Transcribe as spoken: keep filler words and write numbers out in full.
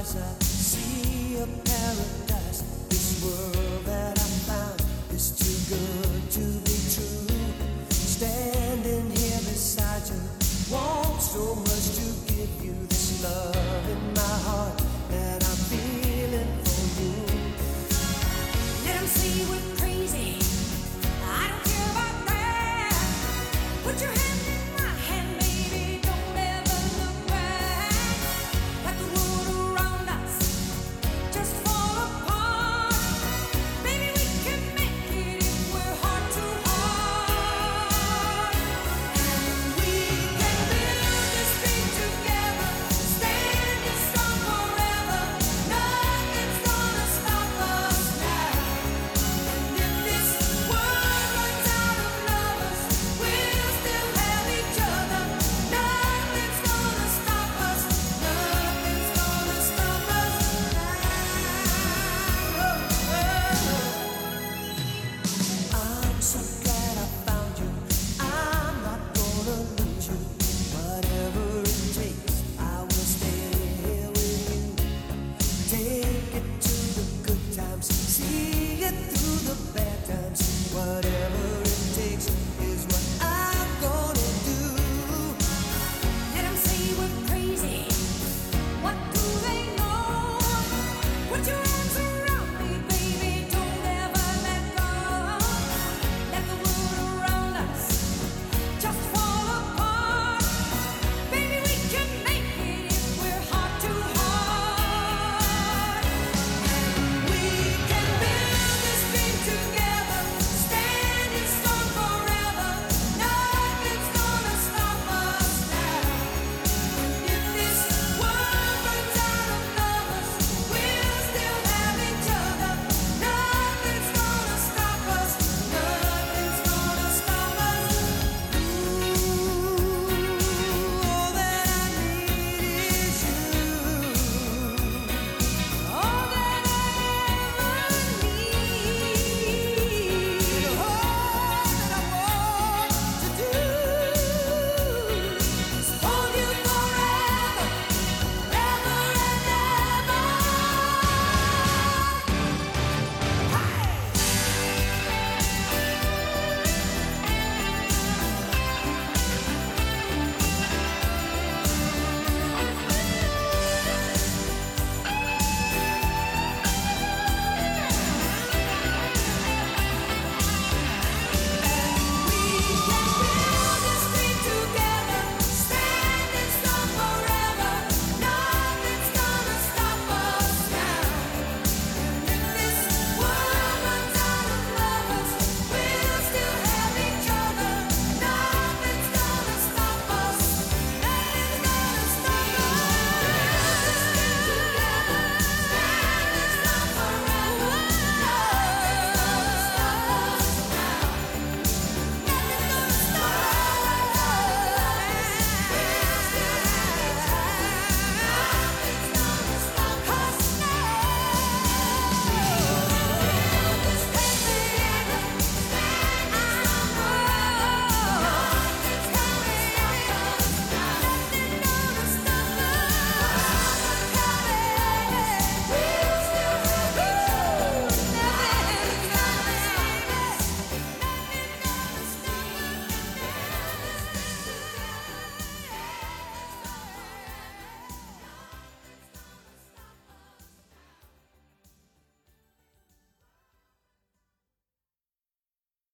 eyes I see a paradise. This world that I found is too good to be true. Standing here beside you, want so much to give you this love in my heart that I'm feeling for you. Let 'em say we're crazy, I don't care about that. Put your hand in my hand, baby, don't ever look back. Let the world around us just fall apart. Baby, we can make it if we're heart to heart. And we can build this dream together, standing strong forever. Nothing's gonna stop us now. If this world runs out of lovers, we'll still have each other. Nothing's gonna stop us. Nothing's gonna stop us now. I'm so glad I found you. I'm not gonna lose you. Whatever it takes, I will stay here with you. Take it to the good times, see it through the bad times. Whatever